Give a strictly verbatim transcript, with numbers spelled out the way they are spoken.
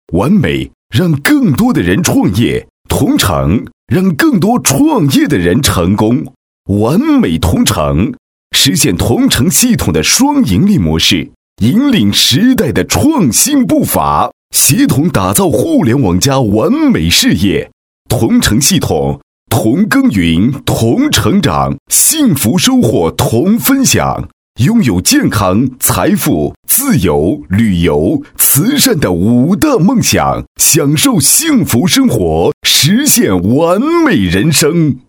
完美让更多的人创业，同城让更多创业的人成功。完美同城，实现同城系统的双盈利模式，引领时代的创新步伐，协同打造互联网加完美事业。同城系统，同耕耘，同成长，幸福收获同分享，拥有健康、财富、自由、旅游、慈善的五大梦想，享受幸福生活，实现完美人生。